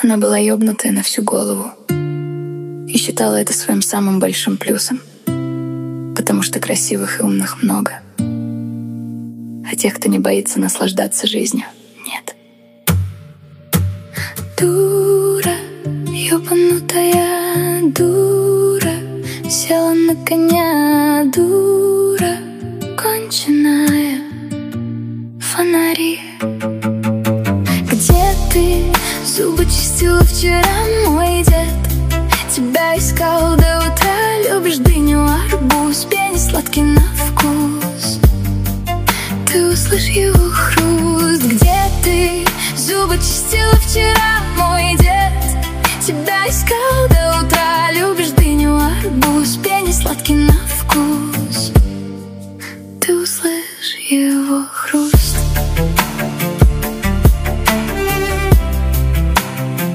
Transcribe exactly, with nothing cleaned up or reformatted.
Она была ёбнутая на всю голову и считала это своим самым большим плюсом, потому что красивых и умных много, а тех, кто не боится наслаждаться жизнью, нет. Дура, ёбанутая дура, села на коня, дура, конченая, фонари. Где ты? Зубы чистила вчера, мой дед. Тебя искал до утра, любишь дыню, арбуз, пенис сладкий на вкус. Ты услышь его хруст. Где ты? Зубы чистила вчера, мой дед.